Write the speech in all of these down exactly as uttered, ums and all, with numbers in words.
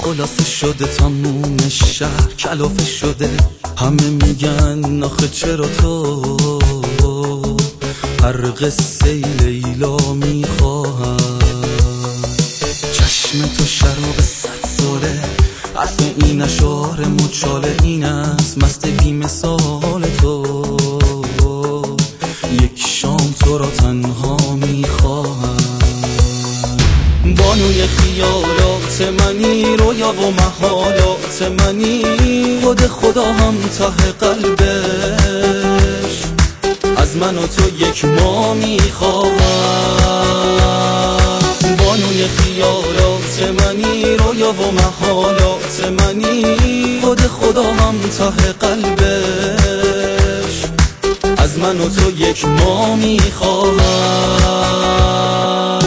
خلاصه شده تموم شهر کلافه شده. همه میگن آخه چرا تو هر قصه لیلا میخواهم. چشم تو شراب صد ساله، حرف این اشعار مچاله این است مست بی مثال تو. یک شام تو را تنها میخواهم. بانوی خیالات منی، رویا و محالات منی، خود خدا هم ته قلبش از من و تو یک ما میخواهم. بانوی خیالات منی، رویا و محالات منی، خود خدا هم ته قلبش از من و تو یک ما میخواهم.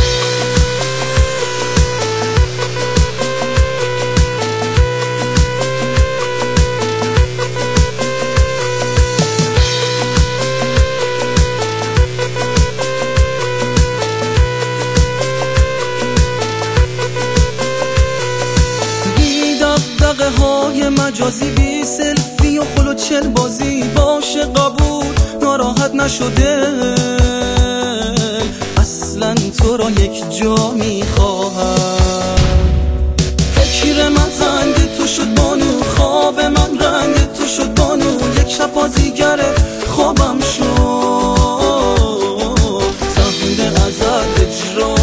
دغدغه های مجازی، بی سلفی و خلو چل بازی، باشه قبول ناراحت نشده. اصلا تو را یک جا میخواهم. فکر من زنگ تو شد بانو، خواب من رنگ تو شد بانو. یک شب بازیگره خوابم شد، صحنه ازت اجرا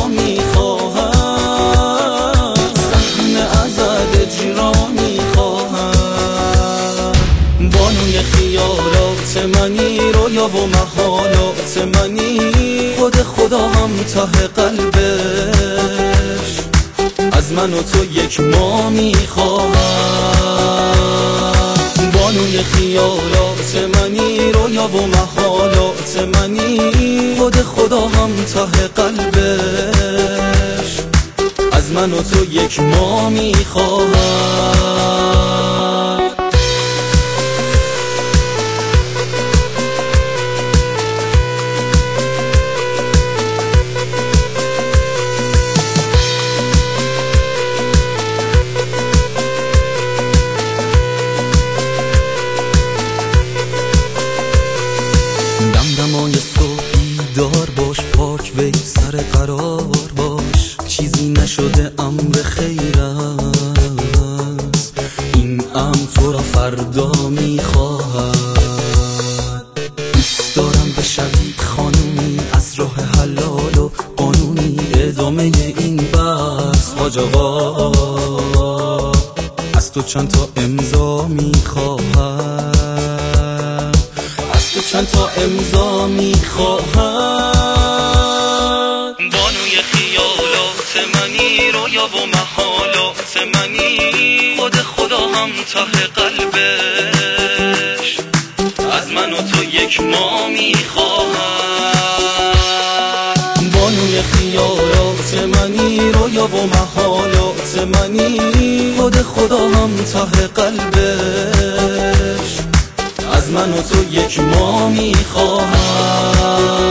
میخواهم. صحنه ازت اجرا میخواهم. بانوی خیالات منی، رویا و محالات منی، خود خدا هم ته قلبش از من و تو یک ما میخواهم. بانوی خیالات منی، رویا و محالات منی، خود خدا هم ته قلبش از من و تو یک ما میخواهم. دمدمای صبحی دار باش، پاک وی سر قرار باش. چیزی نشده امر خیر است، این امر تو را فردا میخواهد. دوست دارم بشوی خانومی از راه حلال و قانونی، ادامه این بحث حاج آقا. از تو چند تا امضا میخواهم، از تو چند تا امضا میخواهم. بانوی خیالات منی، رویا و محالات منی، خود خدا هم ته قلبش از من و تو یک ما میخواهم. بانوی خیالات منی، رویا و محالات منی، خود خدا هم ته قلبش از من و تو یک ما میخواهم.